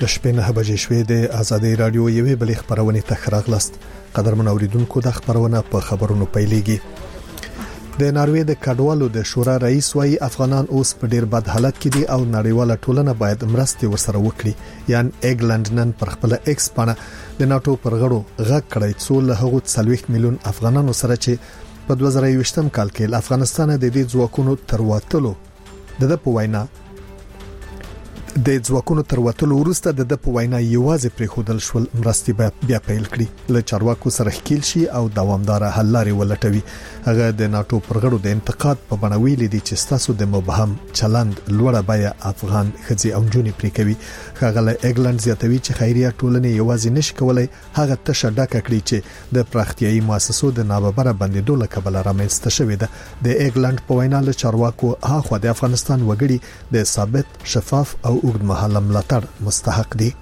د شپې 9 بجې شوې د آزادۍ رادیو یوې بلې خبرونه ته خراغلست. قدرمن اوریدونکو د خبرونه په خبرونو پیلېږي. د ناروې د کډوالو د شورا رئیس وايي افغانان اوس په ډیر بد حالت کې دي او نړیواله ټولنه باید مرستې ورسره وکړي. یان ایګلند نن پر خپل ایکس باندې د ناتو پر غړو غږ کړی څو له هغو 40 میلیون افغانانو سره چې په 2020م کال کې افغانستان د دې ځواکونو ترواتلو د پوینا د ځواکونو ترواتلو وروسته د پوینا یوازې پرې خودل شول مرستې بیا پیل کړي له چارواکو سره ښکیل شي او دوامدار حل لارې ولټوي. هغه د ناتو پرغړو د انتقاد په بڼه ویلي دي چې ستاسو د مبهم چلند لوړه بیا افغان خځې او جونې پرې کوي. هغه له ایګلند زیاتوي چې خیریه ټولنې یوازې نشي کولای هغه تشه ډکه کړي چې د پراختیایي مؤسسو د ناببره بندیدو له کبله رامنځته شوې ده. د ایګلند په وینا له چارواکو هغه د افغانستان وګړي د ثابت شفاف او اوږدمهاله ملاتړ مستحق دي.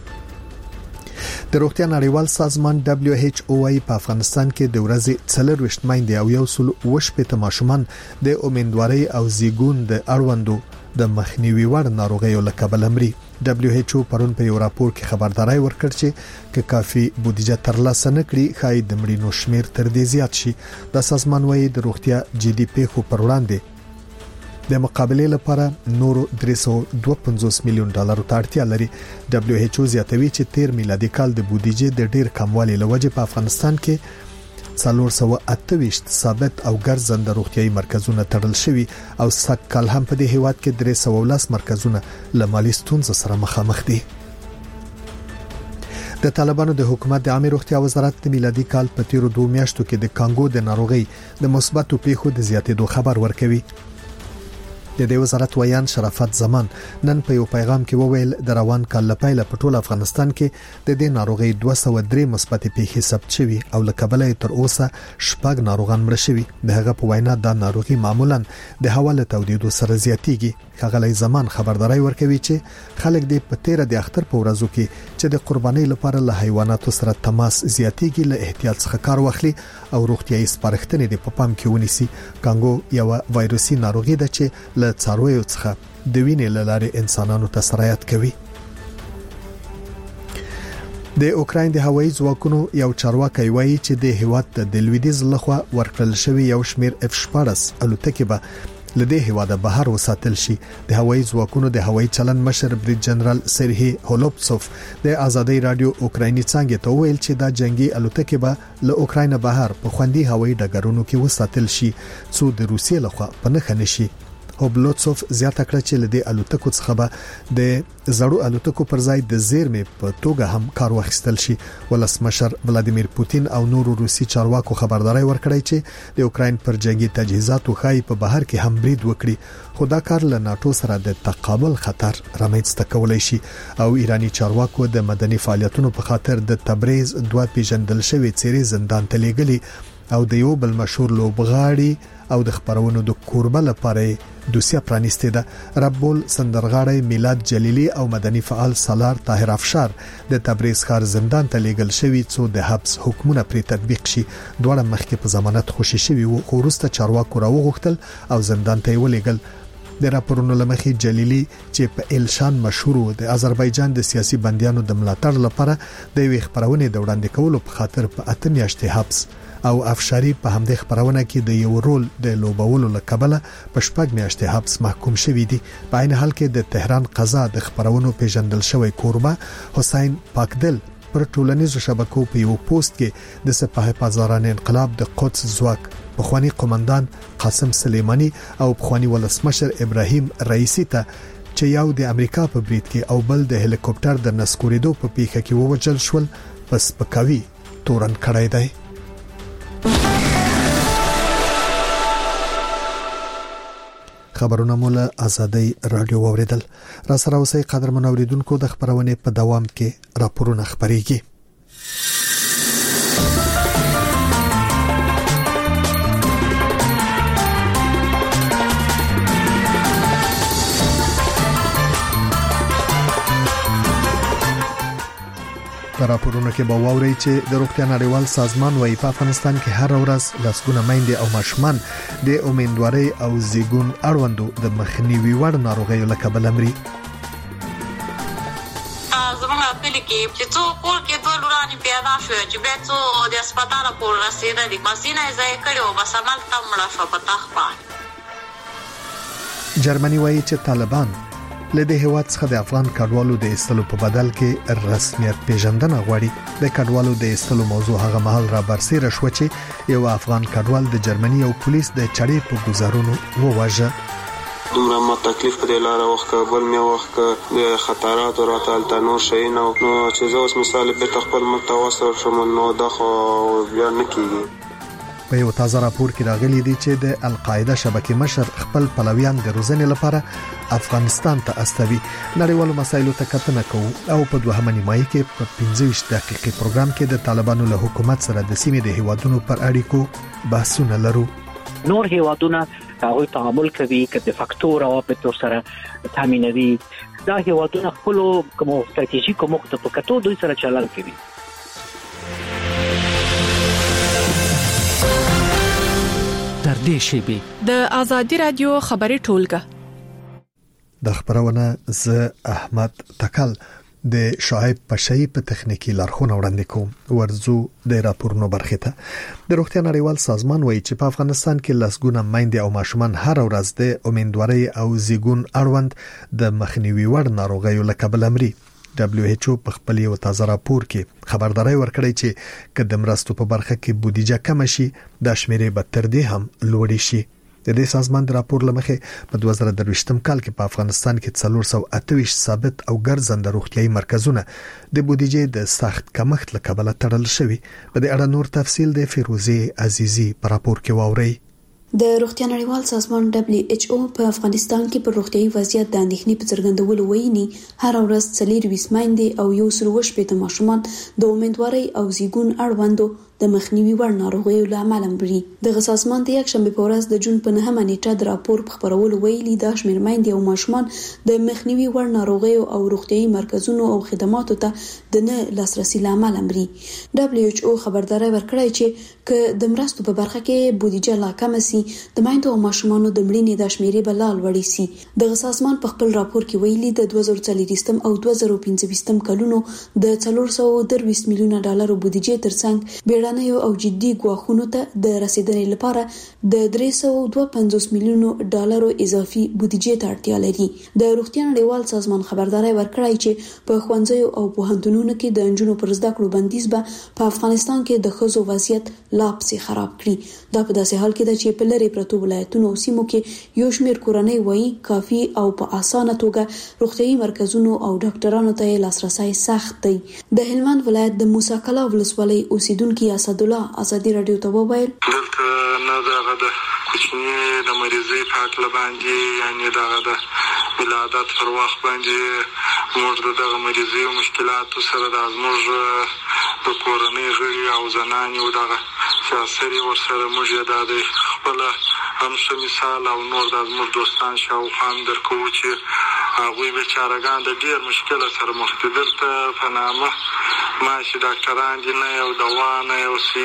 د روغتیا نړیوال سازمان WHO په افغانستان کې د ورځې 40 میندې او 180 ماشومان د امیندوارۍ او زیګون د اړوندو د مخنیوي وړ ناروغیو له کبله مري. WHO پرون په یو راپور کې خبرداري ورکړ چې کافي بودیجه ترلاسه نکړي خای د مړینو شمیر تر دې زیات شي. د سازمان وايي د روغتیا GDP خو پر وړاندې د مقابله لپاره نورو 352 میلیون ډالرو ته اړتیا لري. WHO زیاتوي چې 13 میلادي کال د بودیجې د ډیر کموالي لوجه په افغانستان کې 428 ثابت او ګرځنده روغتيایي مرکزونه تړل شوي او سکهال هم په دې هیواد کې 310 مرکزونه له مالي ستونزو سره مخامخ دي. د طالبانو د حکومت د عامه روغتیا وزارت د میلادي کال په تیرو 2 میاشتو کې د کانګو د ناروغي د مثبتو پیښو د زیاتېدو خبر ورکوي. د دې وزارت ویان شرافت زمان نن په یو پیغام کې وویل د روان کال لپاره په ټول افغانستان کې د دې ناروغي 203 مثبت پیښې ثبت شوي او لکبلې تر اوسه شپږ ناروغان مړ شوي. د هغه په وینا دا ناروغي معمولا د حواله تودیدو سره زیاتیږي. خغلې زمان خبرداري ورکوي چې خلک د پتیره د اختر په ورځو کې چې د قربانۍ لپاره له حیواناتو سره تماس زیاتیږي له احتیاط څخه کار واخلي او روغتيایي سپارښتنې د پام کې ونیسي. کانګو یو وایروسي ناروغي ده چې له څارویو څخه د وینې لارې انسانانو ته سرایت کوي. د اوکراین د هوایي ځواکونو یو چارواکي وایي چې د هیواد د لویدیز لخوا ورکړل شوی یو شمیر F-14 الوتکې به لدې هواده بهر وساتل شي. د هوایي ځواکونو د هوایي چلن مشر بریګ جنرال سرهی هولوپسوف د آزادۍ رادیو اوکرایني څنګه ته ویل چې دا جنگي الوتکې به له اوکراین بهر په خوندي هوایي ډګرونو کې وساتل شي څو د روسیې لخوا په نخښه نشي. هوبلوتسوف زیاته کړه چې لدې الوتکو څخه به د زړو الوتکو پر ځای د زیرمې په توګه هم کار واخیستل شي. ولسمشر ولادیمیر پوتین او نورو روسي چارواکو خبرداري ورکړی چې د اوکراین پر جنگي تجهیزاتو خای په بهر کې هم برید وکړي. خو دا کار له ناتو سره د تقابل خطر رامنځته کولای شي او ایرانی چارواکو د مدني فعالیتونو په خاطر د تبریز دوه پیژندل شوی څیرې زندان ته لیږلي او د یو بل مشهور لوبغاړي او د خبرونو د کوربه لپاره دوسیه پرانیسته ده. ربول سندرغاړی میلاد جلیلی او مدني فعال سالار طاهر افشار د تبریز ښار زندان ته لیږل شوی څو د حبس حکمونه پرې تطبیق شي. دواړه مخکې په ضمانت خوشي شوی وو خو وروسته چارواکو راوغختل او زندان ته ولېږل. د راپورونو لمخې جلیلی چې په الشان مشهور د آذربایجان د سیاسي بنديانو د ملاتړ لپاره د وی خبرونه د وړاندې کولو په خاطر په 8 میاشتې حبس او افشاری په همدې خبرونه کې د یو رول د لوبولو لکبله په 6 میاشتې حبس محکوم شوی دی. په عین حال کې د تهران قضا د خبرونو پیژندل شوی کوربه حسین پاکدل پر ټولنیزو شبکو په یو پوسټ کې د سپاه پازاران انقلاب د قدس ځواک پخوانی قومندان قاسم سلیمانی او پخوانی ولسمشر ابراهیم رئیسی ته چې یو د امریکا په برید کې او بل د هلیکوپټر د نسکوریدو په پیښه کې ووجل شول پس پکوي تورن کړای دی. خبرونه مولا آزادۍ رادیو اوریدل. را سره اوسې قدرمن اوریدونکو د خبرونه په دوام کې راپورونه خبريږي. راپورونه کې به واوري چې د روغتیا نړیوال سازمان وايي په افغانستان کې هر ورځ لسګونه میندې او ماشومان د امیندوارۍ او زیګون اړوندو د مخنیوي وړ ناروغیو له کبله مري. کې چې څو کور کې دوه لورانې پیدا شو چې بیا څو د هسپتال پورې رسېدلي مسینه یې ځای کړې وه بس هملته مړه شوه په تخت باندې. جرمني وایي چې طالبان له دې هیواد څخه د افغان کډوالو د ایستلو په بدل کې رسمیت پیژندنه غواړي. د کډوالو د ایستلو موضوع هغه مهال را برسېره شو چې یو افغان کډوال د جرمني او پولیس د چړې په گزارونو وواژه. دومره ما تکلیف په لار وخت بل مې وخت د خطرات راته نور شي نو چې زه اوس مثال به خپل متوسط شوم نو دا خو بیا نه کیږي. په یو تازه راپور کې راغلي دي چې د القاعده شبکې مشر خپل پلویان د روزنې لپاره افغانستان ته استوي. نړیوالو مسایلو ته کتنه کوو او په دوهمه نیمایي کې په 15 دقیقې پروګرام کې د طالبانو له حکومت سره د سیمې د هیوادونو پر اړیکو بحثونه لرو. نور هیوادونه هغه تعامل کوي چې د فاکتور او په تور سره تامینوي. دا هیوادونه خپل کوم ستراتیژیکو موخو په کتو دوی سره چلن کوي. در دې شیبه د ازادي رادیو خبري ټولګه د خبرونه ز احمد تکل د شعیب پشای په تخنیکی لارښوونه وړاندې کوم. ورزو د راپورونو برخه ته د روغتیا نړیوال سازمان وایي چې په افغانستان کې لسګونه میندې او ماشومان هر ورځ د امیندوارۍ او زیږون اړوند د مخنیوي وړ ناروغیو له کبله مري. WHO په خپل یو تازه راپور کې خبرداري ورکړې چې کله مرستو په برخه کې بودیجه کم شي د شمیرې به تر دې هم لوړ شي. د دې سازمان د راپور لمخې په 2023م کال کې په افغانستان کې 428 ثابت او ګرځنده روغتيایي مرکزونه د بودیجې د سخت کمښت له کبله تړل شوي. په دې اړه نور تفصیل د فیروزه عزیزی په راپور کې واوري. د روغتیا نړیوال سازمان WHO په افغانستان کې پر روغتيایي وضعیت د اندېښنې په څرګندولو وایي هر ورځ 420 میندې او 120 ماشومان د امیندوارۍ او زیږون اړوندو د مخنیوي وړ ناروغیو له امله مري. د سازمان د یک شنبه په ورځ د جون په 9مه نیټه د راپور په خبرولو ویلي دا شمېر میندې او ماشومان د مخنیوي وړ ناروغیو او روغتيایي مرکزونو او خدماتو ته د نه لاسرسي له امله مري. WHO خبرداري ورکړی چې ک د مرستو په برخه کې بودیجه لا کم سي د میندو او ماشومانو د مړینې د شمیرې بلال وړي سي. د سازمان په خپل راپور کې ویلي د 2024 او 2025 کلونو د 430 میلیونه ډالر بودیجه ترڅنګ بیړنیو او جدي ګواښونو ته د رسیدنې لپاره د 352 میلیونه ډالر اضافي بودیجه ته اړتیا لري. د روغتیا نړیوال سازمان خبرداري ورکړی چې په ښوونځیو او پوهنتونونو کې د انجونو پر زده کړو بندیز به په افغانستان کې د ښځو وضعیت لا پسې خراب کړي. دا په داسې حال کې ده چې په لری پرتو ولایتونو او سیمو کې یو شمېر کورنۍ وایي کافي او په اسانه توګه روغتيایي مرکزونو او ډاکټرانو ته لاسرسي سخت دی. د هلمند ولایت د موسی کلا ولسوالۍ اوسیدونکو اسد الله ازادي رادیو ته وویل دلته نه دغه د کوچنی د مریضۍ په حق باندې یعنی دغه د ولادت پر وخت باندې موږ دغه مریضۍ او مشکلات سره د ازموږ د کورنۍ غړي او زنانې او دغه سیاسي ورسره موږ د خپل هم مثال او نور د ازموږ دوستان شاوخوا درکو چې هغوی بیچارهګان د ډېر مشکل سره مخ دي. دلته په نامه ماشي ډاکټران دي نه یو دوا نه یو سي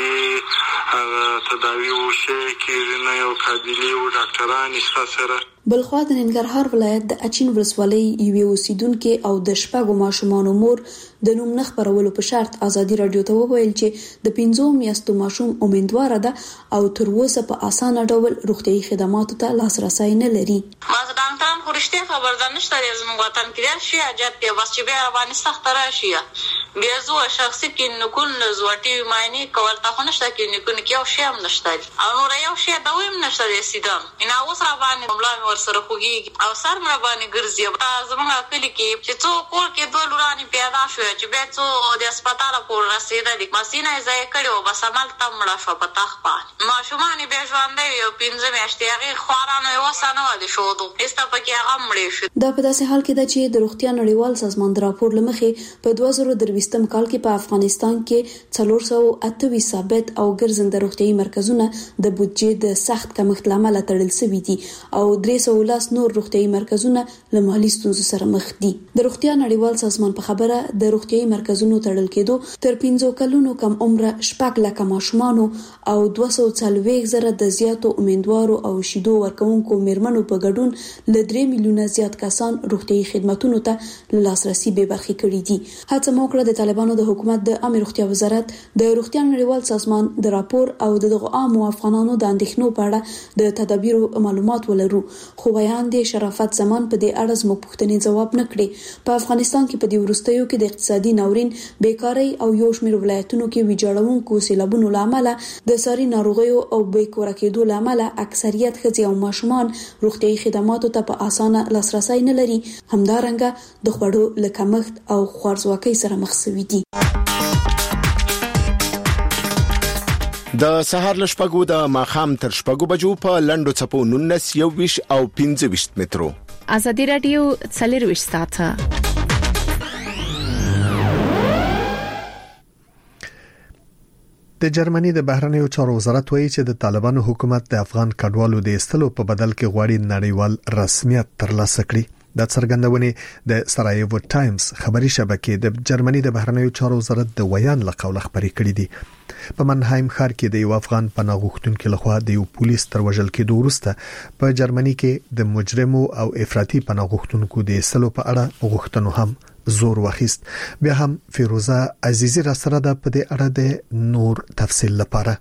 تداوی وشي کېږي نه یو قابلي او ډاکټران شته سره. بلخوا د ننګرهار ولایت د اچین ولسوالۍ یوې اوسیدونکو او د شپږو ماشومانو مور د نوم نه خبرولو په شرط ازادي رادیو ته وویل چې د 15 میاشتو ماشوم امیندوار ده او تر اوسه په اسانه ډول روغتيایي خدماتو ته لاسرسي نه لري. باز ډاکټران خو رښتیا خبردار نشته زموږ وطن کې شي عجب دی بس چې بیا باندې سخت راشي بیا زو شخصي کې نکول زوټي معنی کول تا خو نشته کې نکول کې او شی هم نشته او نور یو شی دا ویم نشته سیدم ان اوس را باندې ملامت ورسره خوږي او سر مې باندې ګرځي زموږ کلی کې چې څو کور کې دوه لورانې پیدا شو چې بیا څو د هسپتال پورې رسېدلي مسینه یې ځای کړې وه بس هملته مړه شوه په تخت باندې. ماشومان یې بیا ژوندی وي او 15 میاشتې هغې خوارانو یې وسه نه وه د ښودو ایسته پکې هغه مړې شو. دا په داسې حال کې ده چې د روغتیا نړیوال سازمان د راپور له مخې په 2023 کال کې په افغانستان کې 428 ثابت او ګرځنده روغتيایي مرکزونه د بودیجې د سخت کمښت له امله تړل شوي دي او 310 نور روغتيایي مرکزونه له مالي ستونزو سره مخ دي. د روغتیا نړیوال سازمان په خبره د روغتيایي مرکزونو تړل کېدو تر 15 کلونو کم عمره 6 لک ماشومان او 240,000 د زیاتو امیندوارو او شیدو ورکوونکو میرمنو په ګډون ل 3 میلیونه زیات کسان روغتیايي خدماتو ته لاسرسي به برخې کړي دي. هڅه موکړه د طالبانو د حکومت د عامه روغتیا وزارت د روغتیا نړیوال سازمان د راپور او دغه عام افغانانو د اندېښنو په اړه د تدابیرو معلومات ولرو، خو بیان د شرافت زمان په دې اړه زموږ پوښتنې جواب نه کړي. په افغانستان کې په دې وروستیو کې د اقتصادي ناورین، بیکاری او یو شمېر ولایتونو کې ویجاړونکو سیلابونو لامل د ساري ناروغیو او بیکاره کېدو لامل اکثریت ښځې او ماشومان روغتیايي خدماتو ته په اسانه لاسرسي نه لري، همدارنګه د خوړو له کمښت او خوارځواکۍ سره مخ شوي دي. د سهار له شپږو د ماښام تر شپږو بجو په لنډو څپو 19 21 او 25 مترو. ازادي رادیو 24 ساعته. د جرمني د بهرنیو چارو وزارت وایي چې د طالبانو حکومت د افغان کډوالو د ایستلو په بدل کې غواړي نړیوال رسمیت ترلاسه کړي. د څرګندونې د سرایوو ټایمز خبري شبکې د جرمني د بهرنیو چارو وزارت د ویان لقول خبري کړې دي. په منهایم ښار کې د یو افغان پناه غوښتونکو لخوا د یو پولیس تر وژل کېدو وروسته په جرمني کې د مجرمو او افراطي پناه غوښتونکو د ایستلو په اړه غوښتنو هم زور واخیست. بیا هم فیروزه عزیزی را سره ده په دې اړه د نور تفصیل لپاره.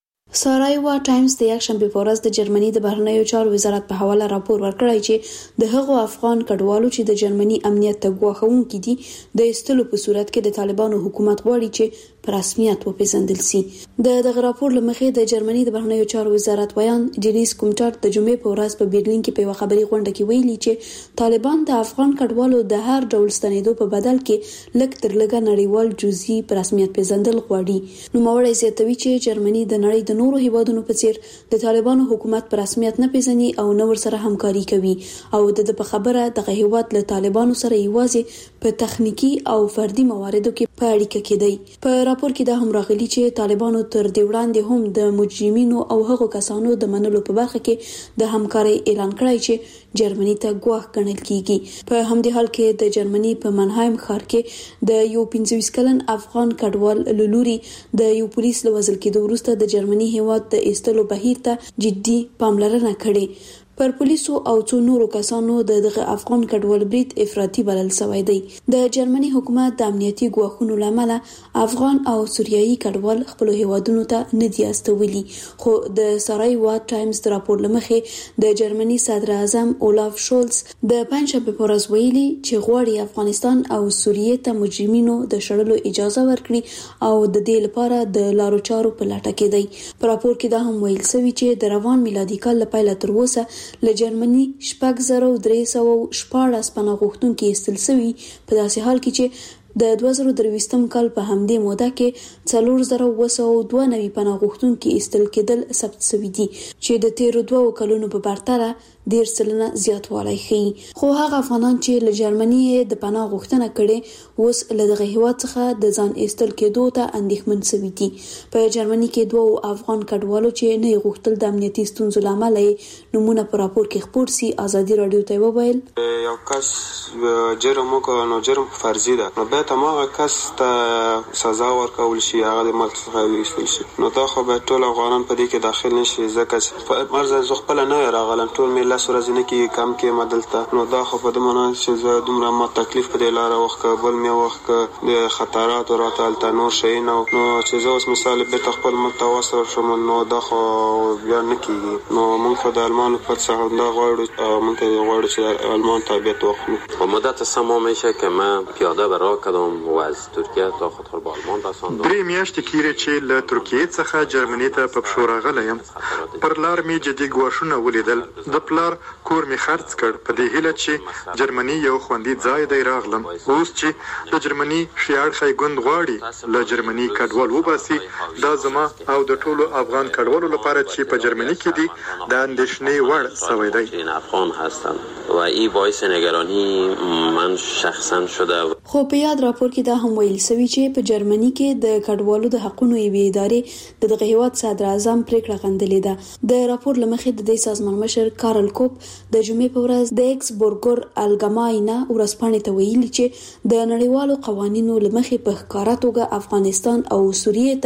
سارایوا ټایمز د یک شنبه په ورځ د جرمني د بهرنیو چارو وزارت په حواله راپور ورکړی چې د هغو افغان کډوالو چې د جرمني امنیت ته ګواښونکي دي د ایستلو په صورت کې د طالبانو حکومت غواړي چې په رسمیت وپیژندل شي. دغه راپور لمخې د جرمني د بهرنیو چارو وزارت ویان جینیس کومټار د جمعې په ورځ په برلین کې په یو خبري غونډه کې ویلي چې طالبان د افغان کډوالو د هر ډول ستنېدو په بدل کې لږ تر لږه نړیوال جزئي په رسمیت پیژندل غواړي. نو موري زیاتوي چې جرمني د نړۍ د نورو هیوادونو په څیر د طالبانو حکومت په رسمیت نه پیژني او نو ورسره همکاري کوي او د په خبره د هیواد له طالبانو سره یوازې په تخنیکی او فردي مواردو کې په اړیکه کې دی. په راپور کې دا هم راغلي چې طالبانو تر دې وړاندې هم د مجرمینو او هغو کسانو د منلو په برخه کې د همکارۍ اعلان کړی چې جرمني ته ګواښ ګڼل کیږي. په همدې حال کې د جرمني په منهایم ښار کې د یو 25 کلن افغان کډوال لوري د یو پولیس له وژل کېدو وروسته د جرمني هیواد د ایستلو بهیر ته جدي پاملرنه کړې. پر پولیسو او څو نورو کسانو دغه افغان کډوال برید افراطي بلل شوی دی. د جرمني حکومت د امنیتي ګواښونو لامل افغان او سوریایي کډوال خپل هیوادونو ته نه دي استولي، خو د سرایوا ټایمز د راپور لمخې د جرمني صدر اعظم اولاف شولز د پنځشنبه په ورځ ویلي چې غواړي افغانستان او سوریې ته مجرمینو د شړلو اجازه ورکړي او د دې لپاره د لارو چارو په لټه کې دی. په راپور کې دا هم ویل شوی چې د روان میلادي کال لپاره تر اوسه له جرمني 6314 پناه غوښتونکي ایستل شوي، په داسې حال کې چې د 2023 کال په همدې موده کې 4992 پناه غوښتونکي ایستل کېدل ثبت شوي دي چې د تیرو 2 کلونو په پرتله 10% زیاتوالی ښيي. خو هغه افغانان چې له جرمني د پناه غوښتنه کړي اوس له دغه هیواد څخه د ځان ایستل کېدو ته اندېښمن شوي دي. په جرمني کې 2 افغان کډوالو چې نه غوښتل د امنیتي ستونزو لامل نمونه په راپور کې خپور سي ازادي رادیو ته وویل یو کس جرم وکړ نو جرم فرضي ده، نو به تمام کس ته سزا ورکول شي، هغه د ملک څخه ویستل شي. نو دا خو به ټول افغانان په دې کې داخل نشي ځکه چې مرزه زه خپل نه راغلم، ټول مې لاس ورځې نه کې کم کې مدلته. نو دا خو په دې معنی چې زه دومره ما تکلیف په دې لاره وخت بل مې وخت د خطرات راته نور شي نو چې زه اوس مثال به خپل متوسر شوم نو دا خو بیا نه کیږي. نو موږ د آلمان په څه دا غواړو موږ چې آلمان تابعیت وکړو. مدت 3 ماه میشه که من پیاده برای کدام و از ترکیه تا خطر به آلمان رساندم. 3 میاشتې کېږي چې له ترکیه څخه جرمني ته په پښو راغلی یم. پر لار مې جدي ګواښونه ولیدل. د پلار کور مې خرڅ کړ په دې هیله چې جرمني یو خوندي ځای دی راغلم. اوس چې د جرمني شیاړ خی ګوند غواړي له جرمني کډوال وباسي، دا زما او د ټولو افغان کډوالو لپاره چې په جرمني کې دي د اندېښنې وړ شوی دی. این افغان هستم و این باعث نگرانی من شخصا شده. خو په یاد راپور کې دا هم ویل شوی چې په جرمني کې د کډوالو د حقوقو یوې ادارې دغه هیواد صدر اعظم پریکړه غندلې ده. د راپور لمخې د دې سازمان مشر کارل کوپ د جمعې په ورځ د ایکس بورګر الګماینه ورځپاڼې ته ویلي چې د نړیوالو قوانینو لمخې په ښکاره توګه افغانستان او سوریې ته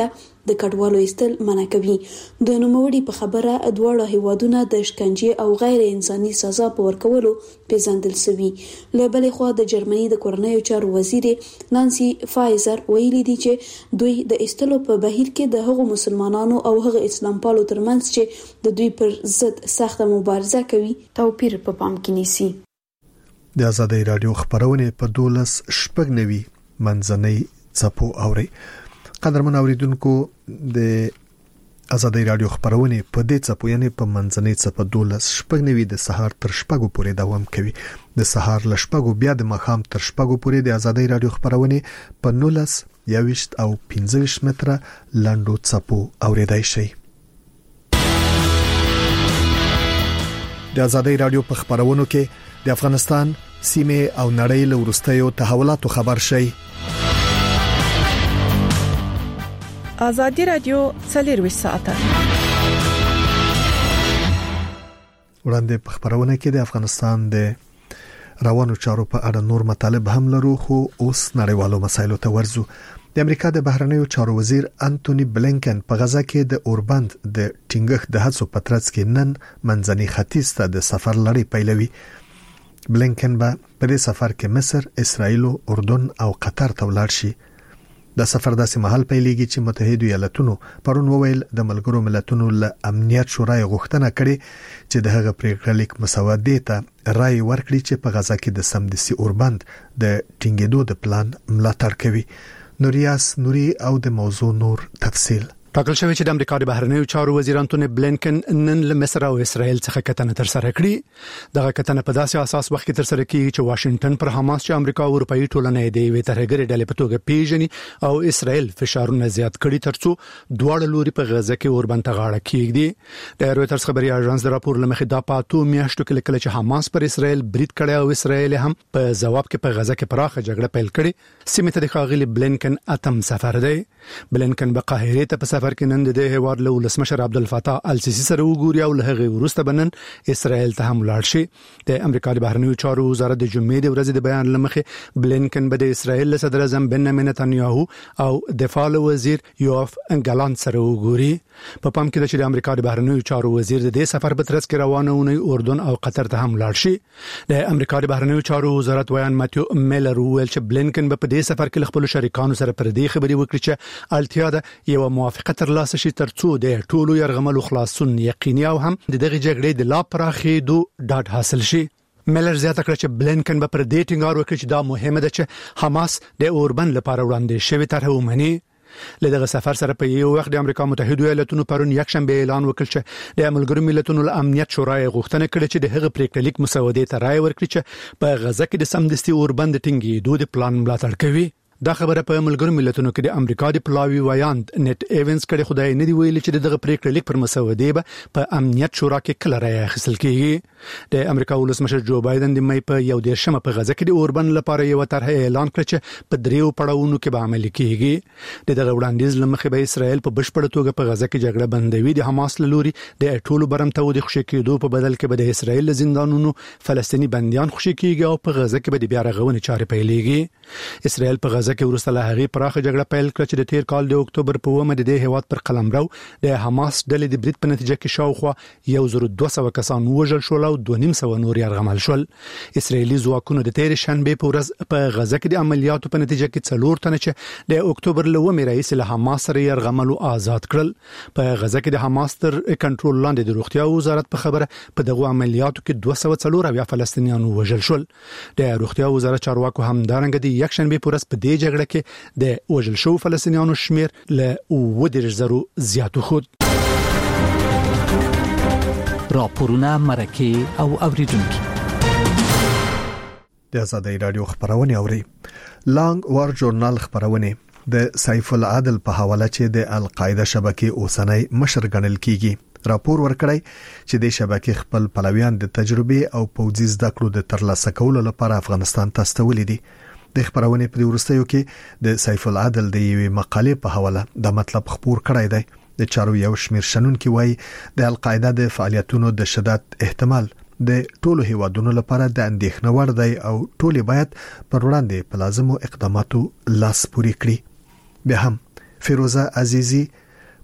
د کډوالو ایستل منع کوي. د نوموړي په خبره دواړه هیوادونه د شکنجې او غیر انساني سزا په ورکولو پیژندل شوي. له بلې خوا د جرمني د کورنیو چارو وزیر نانسي فایزر ویلي دي چې دوی د ایستلو په بهیر کې د هغو مسلمانانو او هغه اسلام پالو ترمنځ چې د دوی پر ضد سخته مبارزه کوي توپیر په پام کې نیسي. د آزادۍ رادیو خبرونه په 12:90 منځنۍ څپو اوري. قدرمن اوریدونکو د آزادۍ رادیو خبرونه په دې څپو یعنی په منځنۍ څپو 12:90 د سهار تر شپږو پورې دوام کوي. د سهار ل شپږو بیا د ماښام تر شپږو پورې د آزادۍ رادیو خبرونه په 19 21 او 15 متره لاندو څپو اوریدای شي. د آزادۍ رادیو په خبرونو کې د افغانستان سیمه او نړۍ له وروستیو تحولاتو خبر شي. آزادی رادیو 24 ساعته وړاندې په خبرونه کې د افغانستان د روانو چارو په اړه نور مطالب هم لرو، خو اوس نړیوالو مسایلو ته ورځو. د امریکا د بهرنیو چارو وزیر انټونی بلینکن په غزا کې د اوربند د ټینګښت د هڅو په ترڅ کې نن منځني ختیځ ته د سفر لړۍ پیلوي. بلینکن به په دې سفر کې مصر، اسرائیل، اردن او قطر ته ولاړ شي. د سفر داسې مهال پیلېږي چې متحده ایالاتونو پرون وویل د ملګرو ملتونو له امنیت شورای غوښتنه کړې چې د هغه پریکړه لیک مسودې ته رائے ورکړي چې په غزا کې د سمدسي اوربند د ټینګېدو د پلان ملاتړ کوي. نوریاس نوري او د موضوع نور تفصیل. ټاکل شوی چې د امریکا د بهرنیو چارو وزیر انټونی بلینکن نن له مصر او اسرائیل څخه کتنه تر سره کړي. دغه کتنه په داسې اساس وخت کې تر سره کیږي چې واشنگټن پر حماس چې امریکا او اروپאי ټولنه دی وی ترګری ډلې په توګه پیژني او اسرائیل فشارونه زیات کړي ترڅو دواړه لوري په غزا کې اوربند ته غاړه کیږي. د رويټرز خبري اژانس د راپور لمخې دا پاتو میاشتو کې کله چې حماس پر اسرائیل برید کړي او اسرائیل هم په جواب کې په غزا کې پراخه جګړه پیل کړي. سیمه ته د ښاغلي بلینکن اتم سفر دی. بلینکن په قاهره ته په سفر کې نن د هیواد له ولسمشر عبدالفتاح السیسی سره وګوري او له هغه وروسته بنن اسرائیل ته هم لاړ شي. د امریکا د بهرنیو چارو وزارت د جمعې د ورځې د بیان لمخې بلینکن به د اسرائیل صدر اعظم بنیامین نتنیاهو او دفاع وزیر یوف انګلان سره وګوري. په پام کې چې د امریکا د بهرنیو چارو وزیر د دې سفر په ترڅ کې روانونه اردن او قطر ته هم لاړ شي. د امریکا د بهرنیو چارو وزارت ویان ماتیو میلر ویل چې بلینکن په دې سفر کې خپل شریکانو سره پر دې خبري وکړي چې التیا د یو موافقه ترلاسه شي ترڅو د ټولو يرغملو خلاصون یقیني او هم د دغه جګړې د لا پراخېدو ډاډ حاصل شي. ملر زیاته کړ چې بلینکن به پر دې ټینګار وکړي چې دا مهمه ده چې حماس د اوربند لپاره وړاندې شوی طرح ومني. لدغه سفر سره په یو وخت د امریکا متحده ایالاتونو پرون یکشنبه اعلان وکړ چې د ملګرو ملتونو له امنیت شورای غوښتنه کړې چې د هغه پریکړه لیک مسودې ته رائے ورکړي چې په غزا کې د سمدستي اوربند ټینګېدو د پلان ملاتړ کوي. دا خبره په ملګرو ملتونو کې د امریکا د پلاوی ویاند نت ایونز کړي خدای نه دی ویلي چې دغه پریکړه لیک پر مسودې به په امنیت شورا کې کله رائے اخیستل کیږي. د امریکا ولسمشر جو بایدن د مې په 11 په غزا کې د اوربند لپاره یو طرح اعلان کړ چې په دریو پړاوونو کې به عملي کیږي. دغه وړاندیز لمخې به اسرائیل په بشپړ توګه په غزا کې جګړه بندوي. د حماس لوري د ټولو برمته د خوشي کېدو په بدل کې به د اسرائیل زندانونو فلسطینی بنديان خوشي کیږي او په غزا کې به د بیا رغونې چارې پیلېږي. اسرائیل په غزا کې ورسره له هغه پراخه جګړه پیل کړ چې د تیر کال د اکتوبر په 1 د هیواد پر قلمرو د حماس ډلې د برید په نتیجه کې شاوخوا 1200 کسان وژل شول او 200 نور يرغمل شول. اسرایلی ځواکونو د تیر شنبه په ورځ په غزا کې د عملیاتو په نتیجه کې 4 تنه چې د اکتوبر له 1 رئیس له حماس سره يرغملو آزاد کړل. په غزا کې د حماس تر کنټرول لاندې د روغتیا وزارت په خبره په دغه عملیاتو کې 204 فلسطینیان وژل شول. د روغتیا وزارت چارواکو هم دارنګ د یکشنبه په ورځ په دې جګړه کې د وژل شو فلسطینیانو شمیر له 10,000 زیات خود. راپورونه مرکه او اوریدونکو د آزادۍ رادیو خبرونه اوري. لانګ وار ژورنال خبرونه د سیف العدل په حواله چې د القاعده شبکې اوسنۍ مشر ګڼل کیږي راپور ورکړی چې د شبکې خپل پلویان د تجربه او پوځي زده کړو د ترلاسه کولو لپاره افغانستان ته استولې دي. د خبرونه په ورستیو کې د سیف العدل د یوې مقالې په حواله د مطلب خبر کړی دی. د چارو یو شمیر شنونکي وایي د القاعده د فعالیتونو د شدت احتمال د ټولو هیوادونو لپاره د اندېښنې وړ دی او ټول باید پر وړاندې په لازمو اقداماتو لاس پوري کړي. به هم فیروزه عزیزی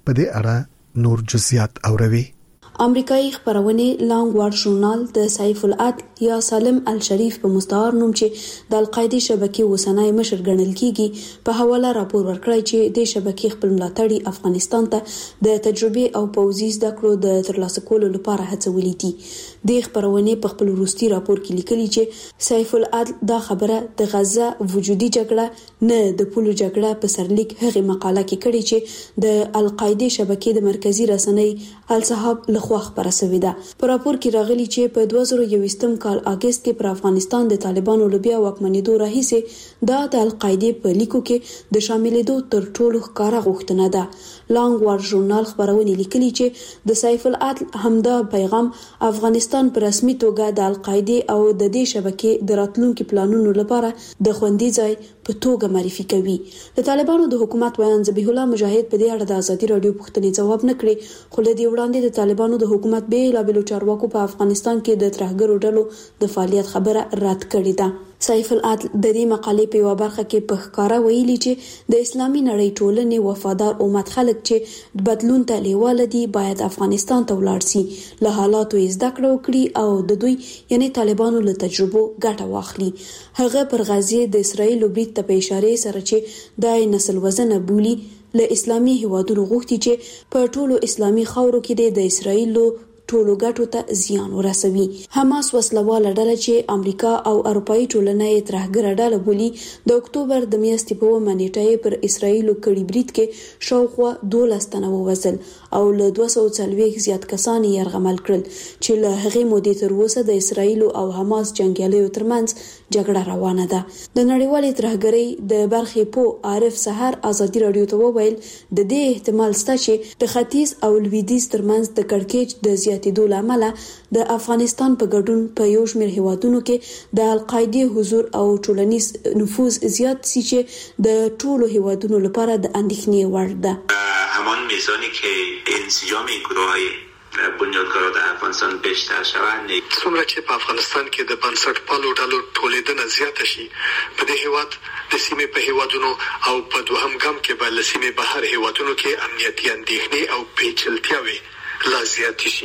په دې اړه نور جزئیات اوروي. امریکایي خبرونه لانګ وارډ ژورنال د سیف العدل یا سالم الشریف په مستعار نوم چې د القاعده شبکې وسنای مشر ګڼل کیږي په حواله راپور ورکړی چې د شبکې خپل ملاتړي افغانستان ته د تجربه او پوځي زده کړو د ترلاسه کولو لپاره هڅولې دي. د خبرونه په خپل وروستي راپور کې لیکلي چې سیف العدل دا خبره د غزه وجودي جګړه نه د پولو جګړه په سرلیک هغه مقاله کې کړي چې د القاعده شبکې د مرکزی رسنۍ الصحاب خو خبره سوي ده. په راپور کې راغلي چې په 2021 کال اگست کې پر افغانستان د طالبانو لوبیا واکمنېدو راهیسه دا د القاعده په لیکو کې د شاملېدو تر ټولو ښکارا غوښتنه ده. لانګ وارډ ژورنال خبرونه لیکلي چې د سیف العدل همدا پیغام افغانستان په رسمي توګه د القاعده او د دې شبکې د راتلونکو پلانونو لپاره د خوندي ځای په توګه معرفي کوي. د طالبانو د حکومت ویان ذبیح الله مجاهد په دې اړه د ازادي رادیو پوښتنې جواب نه کړی، خو له دې وړاندې د طالبانو د حکومت به لا چارواکو په افغانستان کې د ترهګرو ډلو د فعالیت خبره رد کړې ده. سیف العدل د دې مقالې په یو برخه کې په ښکارا ویلي چې د اسلامي نړۍ ټولنې وفادار امت خلک چې بدلون ته لیواله دي باید افغانستان ته ولاړ شي، له حالاتو زده کړه وکړي او د دوی یعنی طالبانو له تجربو ګټه واخلي. هغه پر غزه د اسرایل برید ته په اشاره سره چې د نسل وزن بولی له اسلامي هیوادونو غوښتي چې په ټولو اسلامي خاورو کې د اسرایل ټولو ګټو ته زیان ورسوي. حماس وسلواله ډله چې امریکا او اروپאי ټولنه یې ترهګره ډله بولي د اکتوبر د میاشتې په 1 نیټه پر اسرایل کړي برید کې شاوخوا 12 تنه ووژل او له 240 زیات کسان یې یرغمل کړل چې له هغې مودې تر اوسه د اسرایل او حماس جنگیالیو ترمنځ جګړه روانه ده. د نړیوالې ترهګرۍ د برخې په عارف سحر ازادي رادیو ته وویل د دې احتمال شته چې د ختیځ او لویدیځ ترمنځ د کړکېچ د زیاتېدو لامل د افغانستان په ګډون په یو شمېر هیوادونو کې د القاعده حضور او ټولنیز نفوذ زیات شي چې د ټولو هیوادونو لپاره د اندېښنې وړ ده. همان میزانی که انسجام این گروه‌های بنیادگرا در افغانستان بیشتر شوند، څومره چې په افغانستان کې د بنسټپالو ډلو ټولیدنه زیاته شي په دې هیواد د سیمې په هیوادونو او په دوهم ګام کې به له سیمې بهر هیوادونو کې امنیتي اندېښنې او پیچلتیاوې لا زیات شي.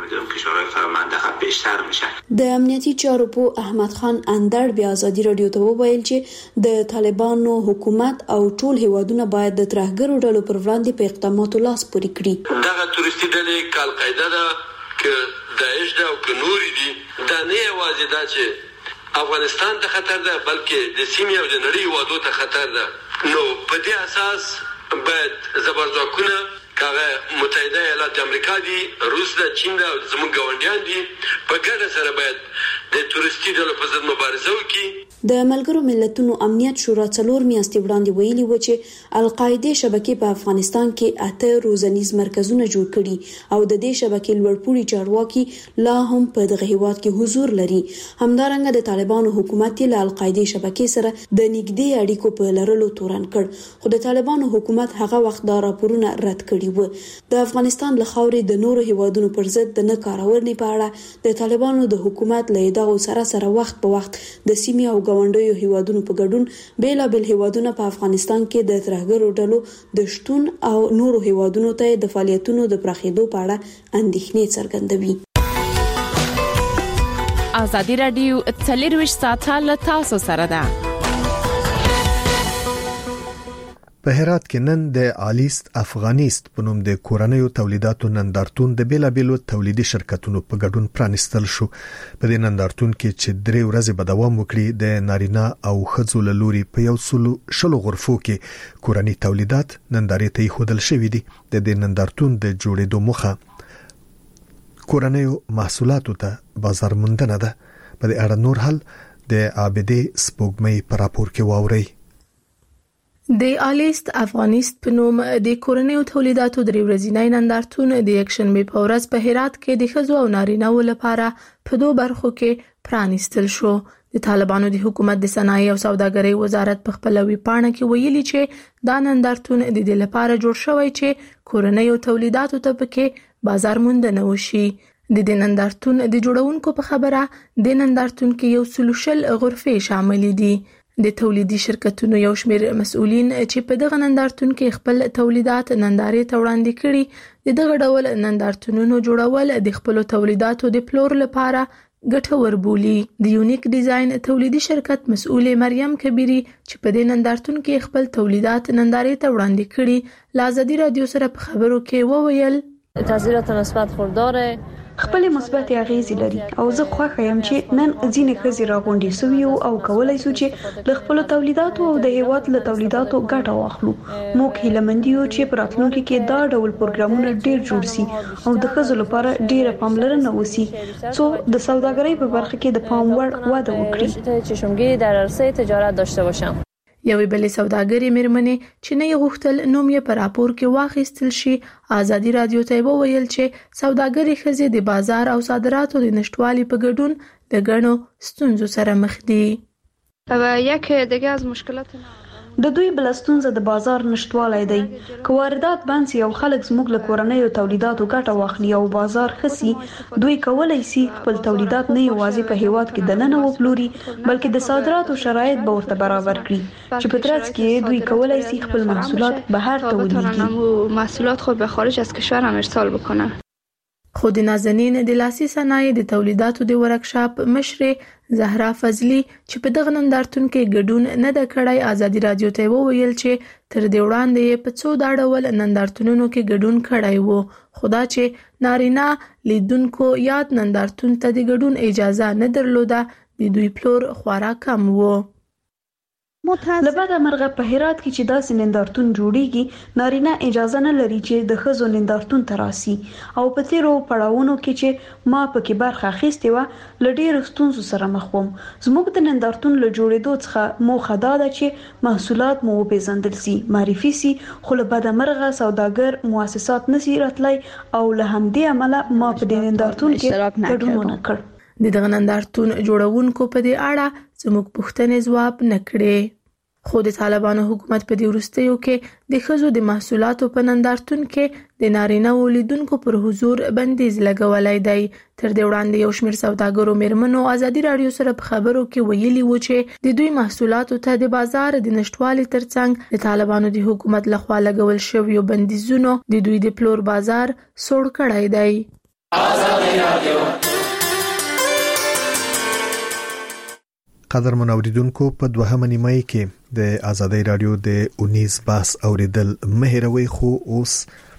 د امنیتي چارو په احمد خان اندړ بیا ازادي رادیو ته وویل چې د طالبانو حکومت او ټول هیوادونه باید د ترهګرو ډلو پر وړاندې په اقداماتو لاس پورې کړي. دغه تورستي ډلې کال قاعده ده ک داعش ده او ک نور دي دا نه یوازې دا چې افغانستان ته خطر ده بلکې د سیمې او د نړۍ هیوادو ته خطر ده. نو په دې اساس باید زبرځواکونه کاغه متحده ایالات امریکا دي، روس ده، چین ده او زموږ ګاونډیان دي په ګډه سره باید د تورستي ډلو په ضد مبارزه وکړي. د ملګرو ملتونو امنیت شورا 4 میاشتې وړاندې ویلي و چې القاعده شبکې په افغانستان کې 8 روزنیز مرکزونه جوړ کړي او د دې شبکې لوړپوړي چارواکي لا هم په دغه هیواد کې حضور لري. همدارنګه د طالبانو حکومت له القاعده شبکې سره د نږدې اړیکو په لرلو تورن کړ، خو د طالبانو حکومت هغه وخت دا راپورونه رد کړي و. د افغانستان له خاورې د نورو هیوادونو پر ضد د نه کارونې په اړه د طالبانو د حکومت له ادعاو سره وخت په وخت د سیمې او ګاونډیو هیوادونو په ګډون بیلابل هیوادونه په افغانستان کې د ترهګرو ډلو د شتون او نورو هیوادونو ته د فعالیتونو د پراخېدو په اړه اندېښنې څرګندوي. ازادي رادیو 24 ساعته له تاسو سره ده. په هرات کې نن د آلیست افغانیست په نوم د کورنیو تولیداتو نندارتون د بیلابلو تولیدي شرکتونو په ګډون پرانستل شو. په دې نندارتون کې چې 3 ورځې به دوام وکړي د نارینه او ښځو له لوري په 100 غرفو کې کورنی تولیدات نندارې ته خودل شوې دي. د دې نندارتون د جوړېدو موخه کورنیو محصولاتو ته بازار موندنه ده. په دې اړه نور حل د عابدې سپوږمۍ په راپور کې واوري. د آلیست افغانیست په نوم د کورنیو تولیداتو د ورځنی نندارتون د یکشنبه په ورځ په هرات کې د ښځو او نارینه‌و لپاره په 2 برخو کې پرانستل شو. د طالبانو د حکومت د صنایع او سوداګرۍ وزارت په خپل ویبپاڼه کې ویلي چې دا نندارتون د دې لپاره جوړ شوی چې کورنیو تولیداتو ته پکې بازار موندنه وشي. د دې نندارتون د جوړونکو په خبره د نندارتون کې 100 غرفې شامل دي. د تولیدي شرکتونو یو شمېر مسؤلین چې په دغه نندارتون کې خپل تولیدات نندارې ته وړاندې کړي د دغه ډول نندارتونونو جوړول د خپل تولیداتو د پلور لپاره ګټور بولي. د یونیک ډیزاین تولیدي شرکت مسؤل مریم کبیری چې په دې نندارتون کې خپل تولیدات نندارې ته وړاندې کړي ل آزادي رادیو سره په خبرو کې وویل تاثیرات مثبت خورداره خپل مثبت اغیزې لري او زه خوښ یم چې نن ځینې ښځې راغونډې شوي او کولای شو چې له خپل تولیداتو او د هیواد له تولیداتو ګټه واخلو. موږ هیله مند یو چې په راتلونکي کې دا ډول پروګرامونه ډیر جوړ شي او د ښځو لپاره ډیره پاملرنه وشي څو د سوداګرۍ په برخه کې د پام وړ وده وکړي. چشمگیری در عرصه تجارت داشته باشم. یوې بلې سوداګرې مېرمنې چې نه یې غوښتل نوم یې په راپور کې واخیستل شي آزادي رادیو ته وویل چې سوداګرې ښځې د بازار او صادراتو د نشټوالي په ګډون د ګڼو ستونزو سره مخ دي. یک دیگه از مشکلات د دوی بل ستونزه د بازار نشټوالی دی. که واردات بند شي او خلک زموږ له کورنیو تولیداتو ګټه واخلي او بازار خسي دوی کولای شي خپل تولیدات نه یوازې په هیواد کې دننه وپلوري بلکې د صادراتو شرایط به ورته برابر کړي چې په ترڅ کې دوی کولای شي خپل محصولات بهر ته ولیږي محصولات خود به خارج از کشور هم ارسال بکنه. خو د نازنین د لاسي صنایع د تولیداتو د ورکشاپ مشرې زهرا فضلی چې په دغه نندارتون کې ګډون نه د کړای آزادي رادیو ته وویل چې تر دې وړاندې په څو دا ډول نندارتونونو کې ګډون کړای وو خو دا چې نارینه لیدونکو یاد نندارتون ته د ګډون اجازه نه درلوده د دوی پلور خورا کم وو. لبعد مرغه په هرات کې چې داسې نندارتون جوړیږي نارینه اجازه نه لري چې د ښځو نندارتون ته راسي او په تیرو پړاوونو کې چې ما پکې برخه اخیستې وه له ډېرو ستونزو سره مخ وم. زموږ د نندارتون له جوړېدو څخه موخه دا ده چې محصولات مو وپېژندل سي معرفي سي خو له بده مرغه سوداګر مؤسسات نشي راتلی او له همدې امله ما په دې نندارتون کې ګډون ونه کړ. د دغه نندارتون جوړونکو په دې اړه زموږ پوښتنې ځواب نه کړې. خو د طالبانو حکومت په دې وروستیو کې د ښځو د محصولاتو په نندارتون کې د نارینه ولیدونکو پر حضور بندیز لګولای دی. تر دې وړاندې یو شمېر سوداګرو مېرمنو آزادي رادیو سره په خبرو کې ویلي و چې د دوی محصولاتو ته د بازار د نشټوالي ترڅنګ د طالبانو د حکومت لخوا لګول شویو بندیزونو د دوی د پلور بازار سوړ کړی دی. آزادي رادیو قدر منوریدونکو په دوهمه نیمه کې د آزادۍ رادیو د 19 بحث اوریدل مهروي خو اوس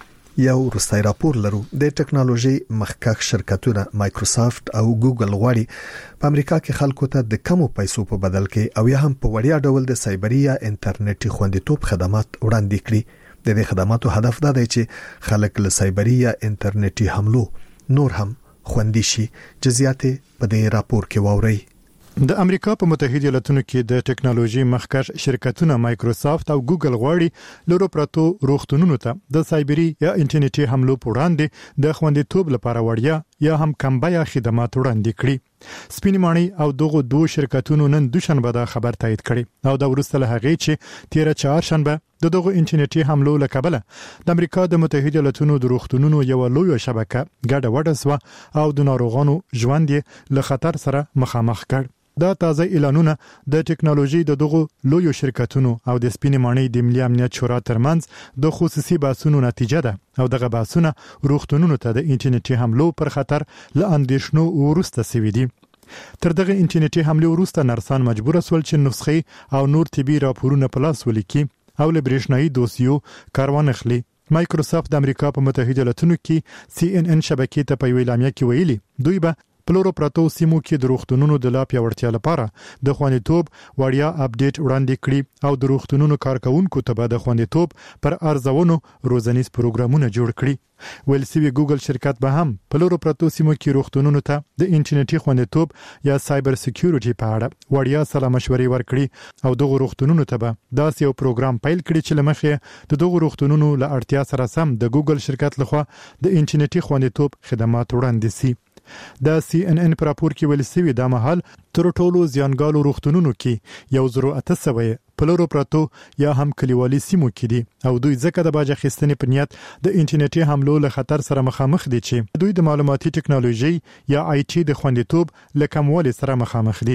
یو روستای راپور لرو. د ټکنالوژي مخکښ شرکتونه مایکروسافت او ګوګل غواړي په امریکا کې خلکو ته د کمو پیسو په بدل کې او یا هم په وړیا ډول د سایبري یا انټرنیټي خوندیتوب خدمات وړاندې کړي. د دې خدماتو هدف دا دی چې خلک له سایبري یا انټرنیټي حملو نور هم خوندي شي. جزئیات په دې راپور کې واورئ. د امریکا په متحده ایالاتونو کې د ټکنالوژي مخکښ شرکتونه مایکروسافت او ګوګل غواړي لورو پرتو روغتونونو ته د سایبري یا انټرنیټي حملو په وړاندې د خوندیتوب لپاره وړیا یا هم کم بیه خدمات وړاندې کړي. سپینې ماڼۍ او دغه دوه شرکتونو نن دوشنبه دا خبر تایید کړي او دا وروسته له هغې چې 13 چهارشنبه دغه انټرنیټي حملو لکبله د امریکا د متحده ایالاتونو د روغتونونو یو لوی شبکه ګډه وډه سو او د ناروغانو ژوند له خطر سره مخامخ کړ. دا تازه اعلانونه د ټکنالوژي د دغه لوی شرکتونو او د سپینې ماڼۍ د ملي امنیت شورا ترمنځ د خصوصي بحثونو نتیجه ده او دغه بحثونه روغتونونو ته د انټرنیټي حملو پر خطر له اندېښنو ورسته سوي دي. تر دغه انټرنیټي حملې وروسته نرسان مجبور شول چې نسخې او نور طبي راپورونه په لاس ولیکي او له برېښنايي دوسیو کاروان اخلي. مایکروسافت د امریکا په متحده ایالاتونو کې CNN شبکې ته په اعلامیه کې ویلي دوی به پلورو پرتو سیمو کې د روغتونونو د لا پیاوړتیا لپاره د خوندیتوب وړیا اپډیټ وړاندې کړي او د روغتونونو کارکونکو ته به د خوندیتوب پر ارزونو روزنیز پروګرامونه جوړ کړي. ویلسوي ګوګل شرکت به هم پلورو پرتو سیمو کې روغتونونو ته د انټرنیټي خوندیتوب یا سایبر سکیورټي په اړه وړیا سلا مشورې ورکړي او دغه روغتونونو ته به داسې یو پروګرام پیل کړي چې لمخې د دغه روغتونونو له اړتیا سره سم د ګوګل شرکت لخوا د انټرنیټي خوندیتوب خدمات وړاندې سي. د CNN پر راپور کې ویل شوی دا مهال تر ټولو زیانګالو روغتونونو کې 1800 پلورو پرتو یا هم کلیوالي سیمو کې دي او دوی ځکه د باج اخیستنې په نیت د انټرنیټي حملو له خطر سره مخامخ دي چې دوی د معلوماتي ټکنالوژي یا IT د خوندیتوب له کموالي سره مخامخ دي.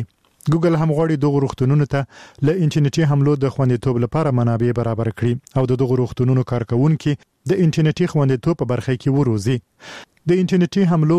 ګوګل هم غواړي دغه روغتونونو ته له انټرنیټي حملو د خوندیتوب لپاره منابع برابر کړي او دغه روغتونونو کارکونکو د انټرنیټي خوندیتوب په برخه کې وروزي. د انټرنیټي حملو